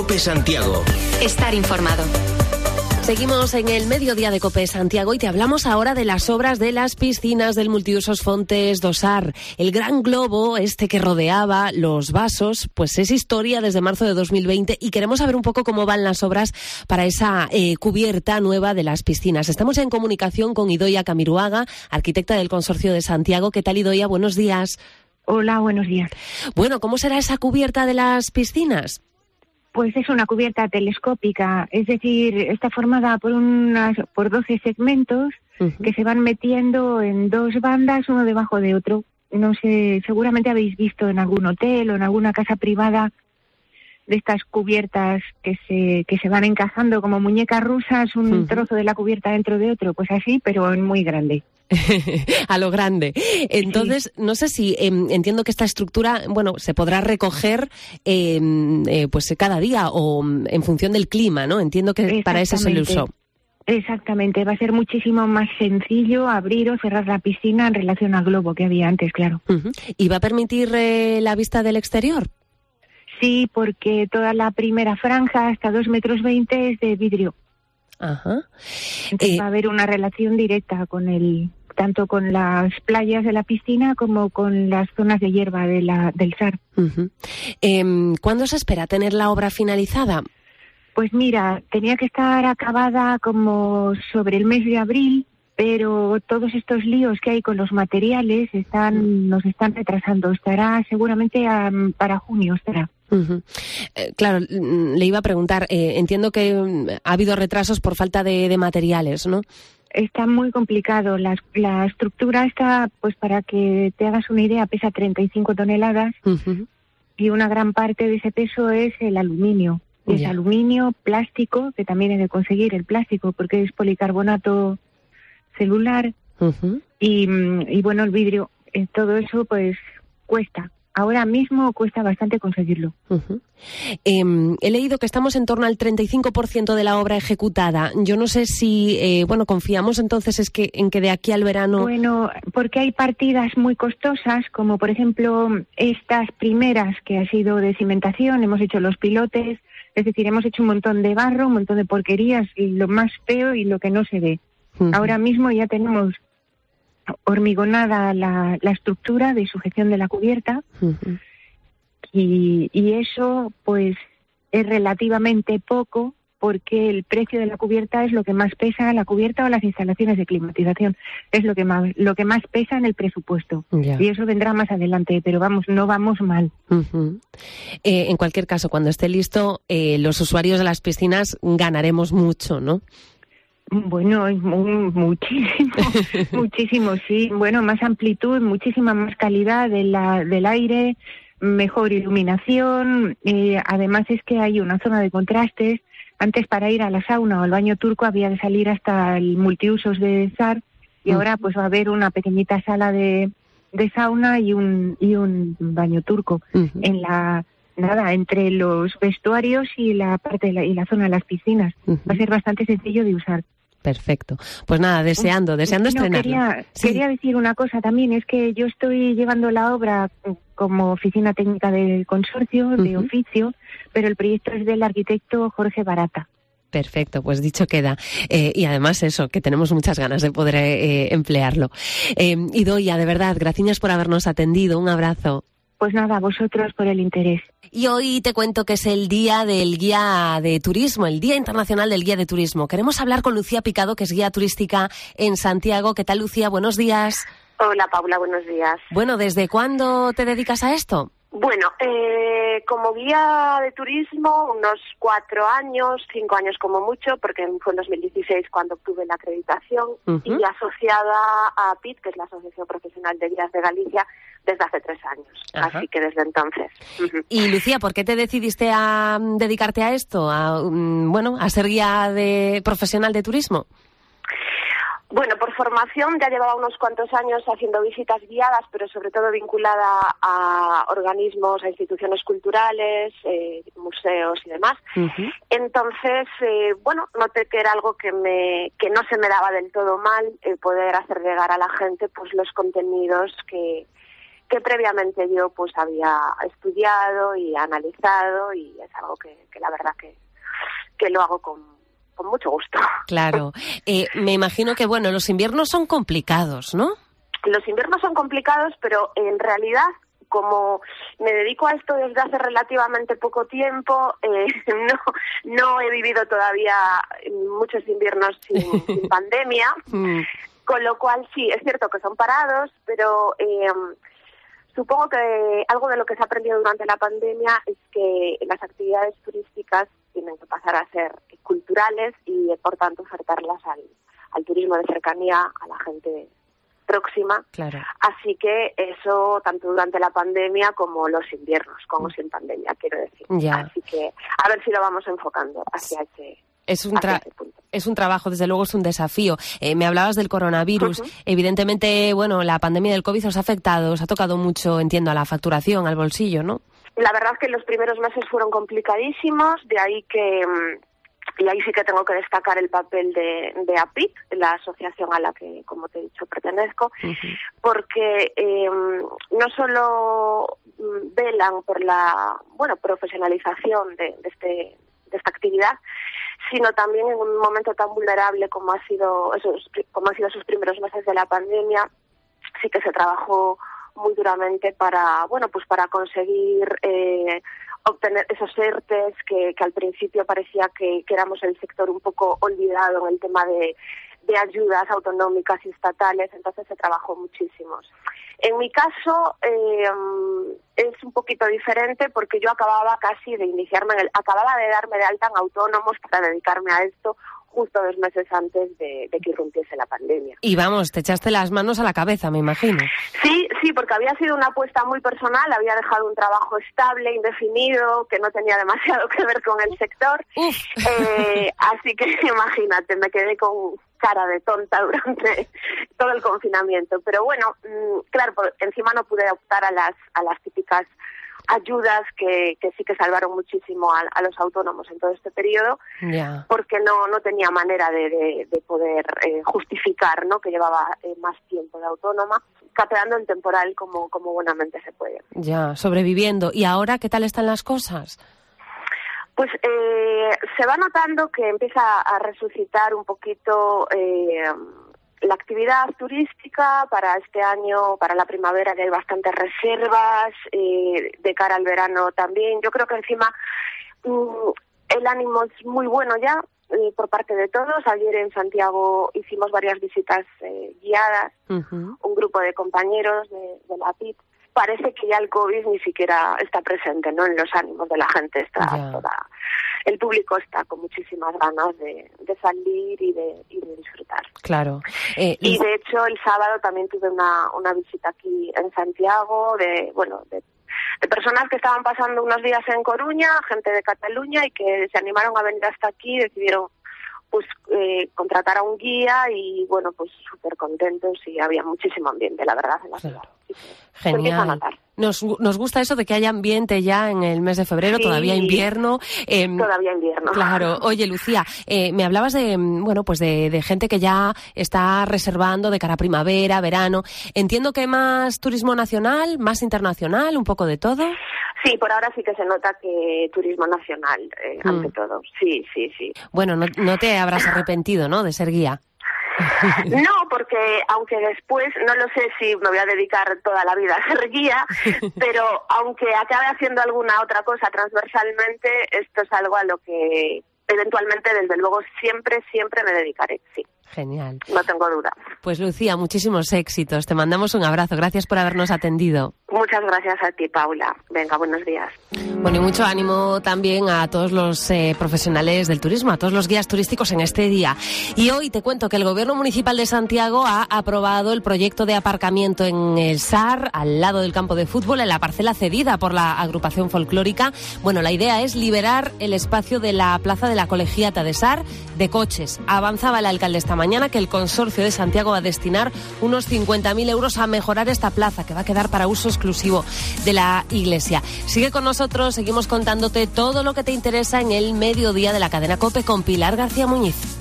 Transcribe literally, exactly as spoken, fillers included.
COPE Santiago. Estar informado. Seguimos en el mediodía de COPE Santiago y te hablamos ahora de las obras de las piscinas del Multiusos Fontes do Sar. El gran globo este que rodeaba los vasos, pues es historia desde marzo de dos mil veinte y queremos saber un poco cómo van las obras para esa eh, cubierta nueva de las piscinas. Estamos en comunicación con Idoia Camiruaga, arquitecta del Consorcio de Santiago. ¿Qué tal, Idoia? Buenos días. Hola, buenos días. Bueno, ¿cómo será esa cubierta de las piscinas? Pues es una cubierta telescópica, es decir, está formada por unas por doce segmentos uh-huh. que se van metiendo en dos bandas, uno debajo de otro. No sé, seguramente habéis visto en algún hotel o en alguna casa privada de estas cubiertas que se que se van encajando como muñecas rusas, un uh-huh. trozo de la cubierta dentro de otro, pues así, pero en muy grande. A lo grande. Entonces, sí. no sé si eh, entiendo que esta estructura, bueno, se podrá recoger eh, eh, pues cada día o en función del clima, ¿no? Entiendo que para eso se le usó. Exactamente, va a ser muchísimo más sencillo abrir o cerrar la piscina en relación al globo que había antes, claro. Uh-huh. ¿Y va a permitir eh, la vista del exterior? Sí, porque toda la primera franja, hasta dos metros veinte, es de vidrio. Ajá. Entonces eh, va a haber una relación directa con el, tanto con las playas de la piscina como con las zonas de hierba de la, del Sar. Uh-huh. Eh, ¿Cuándo se espera tener la obra finalizada? Pues mira, tenía que estar acabada como sobre el mes de abril, pero todos estos líos que hay con los materiales están nos están retrasando. Estará seguramente um, para junio estará. Uh-huh. Eh, claro, le iba a preguntar, eh, entiendo que um, ha habido retrasos por falta de, de materiales, ¿no? Está muy complicado. La, la estructura está, pues para que te hagas una idea, pesa treinta y cinco toneladas uh-huh. y una gran parte de ese peso es el aluminio. Y es yeah. aluminio, plástico, que también he de conseguir el plástico porque es policarbonato celular uh-huh. y, y bueno, el vidrio. Eh, todo eso pues cuesta. Ahora mismo cuesta bastante conseguirlo. Uh-huh. Eh, he leído que estamos en torno al treinta y cinco por ciento de la obra ejecutada. Yo no sé si, eh, bueno, confiamos entonces es que en que de aquí al verano... Bueno, porque hay partidas muy costosas, como por ejemplo estas primeras que ha sido de cimentación, hemos hecho los pilotes, es decir, hemos hecho un montón de barro, un montón de porquerías, y lo más feo y lo que no se ve. Uh-huh. Ahora mismo ya tenemos hormigonada la, la estructura de sujeción de la cubierta uh-huh. y, y eso pues es relativamente poco porque el precio de la cubierta es lo que más pesa, la cubierta o las instalaciones de climatización es lo que más lo que más pesa en el presupuesto yeah. y eso vendrá más adelante, pero vamos, no vamos mal. Uh-huh. Eh, en cualquier caso, cuando esté listo, eh, los usuarios de las piscinas ganaremos mucho, ¿no? Bueno, muchísimo, muchísimo, sí. Bueno, más amplitud, muchísima más calidad de la, del aire, mejor iluminación. Eh, además es que hay una zona de contrastes. Antes para ir a la sauna o al baño turco había que salir hasta el multiusos de Sar y uh-huh. ahora pues va a haber una pequeñita sala de, de sauna y un y un baño turco uh-huh. en la nada entre los vestuarios y la parte de la, y la zona de las piscinas. Uh-huh. Va a ser bastante sencillo de usar. Perfecto. Pues nada, deseando, deseando no, estrenarlo. Quería, sí. quería decir una cosa también, es que yo estoy llevando la obra como oficina técnica del consorcio, uh-huh. de oficio, pero el proyecto es del arquitecto Jorge Barata. Perfecto, pues dicho queda. Eh, y además eso, que tenemos muchas ganas de poder eh, emplearlo. Eh, Idoia, de verdad, gracias por habernos atendido. Un abrazo. Pues nada, a vosotros por el interés. Y hoy te cuento que es el Día del Guía de Turismo, el Día Internacional del Guía de Turismo. Queremos hablar con Lucía Picado, que es guía turística en Santiago. ¿Qué tal, Lucía? Buenos días. Hola, Paula, buenos días. Bueno, ¿desde cuándo te dedicas a esto? Bueno, eh, como guía de turismo, unos cuatro años, cinco años como mucho, porque fue en dos mil dieciséis cuando obtuve la acreditación, uh-huh. y asociada a P I T, que es la Asociación Profesional de Guías de Galicia, desde hace tres años. Ajá. Así que desde entonces. Uh-huh. Y Lucía, ¿por qué te decidiste a dedicarte a esto, a bueno, a ser guía de profesional de turismo? Bueno, por formación ya llevaba unos cuantos años haciendo visitas guiadas, pero sobre todo vinculada a organismos, a instituciones culturales, eh, museos y demás. Uh-huh. Entonces, eh, bueno, noté que era algo que me que no se me daba del todo mal, eh, poder hacer llegar a la gente pues los contenidos que que previamente yo pues había estudiado y analizado, y es algo que, que la verdad que, que lo hago con, con mucho gusto. Claro. Eh, me imagino que, bueno, los inviernos son complicados, ¿no? Los inviernos son complicados, pero en realidad, como me dedico a esto desde hace relativamente poco tiempo, eh, no, no he vivido todavía muchos inviernos sin, sin pandemia, mm. con lo cual sí, es cierto que son parados, pero eh, supongo que algo de lo que se ha aprendido durante la pandemia es que las actividades turísticas tienen que pasar a ser culturales y, por tanto, ofertarlas al, al turismo de cercanía, a la gente próxima. Claro. Así que eso, tanto durante la pandemia como los inviernos, como sin pandemia, quiero decir. Ya. Así que a ver si lo vamos enfocando hacia ese, es un hacia tra- ese punto. Es un trabajo, desde luego es un desafío. Eh, me hablabas del coronavirus. Uh-huh. Evidentemente, bueno, la pandemia del COVID os ha afectado, os ha tocado mucho, entiendo, a la facturación, al bolsillo, ¿no? La verdad es que los primeros meses fueron complicadísimos, de ahí que... Y ahí sí que tengo que destacar el papel de, de A P I T, la asociación a la que, como te he dicho, pertenezco, uh-huh. porque eh, no solo velan por la bueno profesionalización de, de, este, de esta actividad, sino también en un momento tan vulnerable como ha sido esos, como han sido esos primeros meses de la pandemia, sí que se trabajó muy duramente para bueno pues para conseguir eh, obtener esos ERTES que, que al principio parecía que, que éramos el sector un poco olvidado en el tema de, de ayudas autonómicas y estatales, entonces se trabajó muchísimo. En mi caso eh, es un poquito diferente porque yo acababa casi de iniciarme, en el, acababa de darme de alta en autónomos para dedicarme a esto justo dos meses antes de, de que irrumpiese la pandemia. Y vamos, te echaste las manos a la cabeza, me imagino. Sí, sí, porque había sido una apuesta muy personal, había dejado un trabajo estable, indefinido, que no tenía demasiado que ver con el sector. Eh, así que imagínate, me quedé con cara de tonta durante todo el confinamiento. Pero bueno, claro, encima no pude optar a las, a las típicas ayudas que, que sí que salvaron muchísimo a, a los autónomos en todo este periodo, yeah. porque no no tenía manera de, de, de poder eh, justificar, ¿no?, que llevaba eh, más tiempo de autónoma, capeando en temporal como, como buenamente se puede. Ya, sobreviviendo. ¿Y ahora qué tal están las cosas? Pues eh, se va notando que empieza a resucitar un poquito eh, la actividad turística para este año, para la primavera, ya hay bastantes reservas, eh, de cara al verano también. Yo creo que encima mm, el ánimo es muy bueno ya eh, por parte de todos. Ayer en Santiago hicimos varias visitas eh, guiadas, uh-huh. un grupo de compañeros de, de la P I T. Parece que ya el COVID ni siquiera está presente, ¿no?, en los ánimos de la gente. Está yeah. toda, el público está con muchísimas ganas de, de salir y de, y de disfrutar. Claro. Eh, y de hecho el sábado también tuve una, una visita aquí en Santiago de, bueno, de, de personas que estaban pasando unos días en Coruña, gente de Cataluña, y que se animaron a venir hasta aquí y decidieron pues eh, contratar a un guía y bueno, pues súper contentos y había muchísimo ambiente, la verdad, en la ciudad. Sí, genial. Nos, nos gusta eso de que haya ambiente ya en el mes de febrero, sí, todavía invierno. Eh, todavía invierno. Claro. Oye, Lucía, eh, me hablabas de, bueno, pues de, de gente que ya está reservando de cara a primavera, verano. Entiendo que más turismo nacional, más internacional, un poco de todo. Sí, por ahora sí que se nota que turismo nacional, eh, mm. ante todo. Sí, sí, sí. Bueno, no, no te habrás arrepentido, ¿no?, de ser guía. No, porque aunque después, no lo sé si me voy a dedicar toda la vida a ser guía, pero aunque acabe haciendo alguna otra cosa transversalmente, esto es algo a lo que eventualmente, desde luego, siempre, siempre me dedicaré, sí. Genial. No tengo duda. Pues Lucía, muchísimos éxitos. Te mandamos un abrazo. Gracias por habernos atendido. Muchas gracias a ti, Paula. Venga, buenos días. Bueno, y mucho ánimo también a todos los eh, profesionales del turismo, a todos los guías turísticos en este día. Y hoy te cuento que el Gobierno Municipal de Santiago ha aprobado el proyecto de aparcamiento en el S A R, al lado del campo de fútbol, en la parcela cedida por la agrupación folclórica. Bueno, la idea es liberar el espacio de la plaza de la Colegiata de S A R de coches. Avanzaba el alcalde esta mañana que el Consorcio de Santiago va a destinar unos cincuenta mil euros a mejorar esta plaza, que va a quedar para uso exclusivo de la Iglesia. Sigue con nosotros, seguimos contándote todo lo que te interesa en el mediodía de la cadena COPE con Pilar García Muñiz.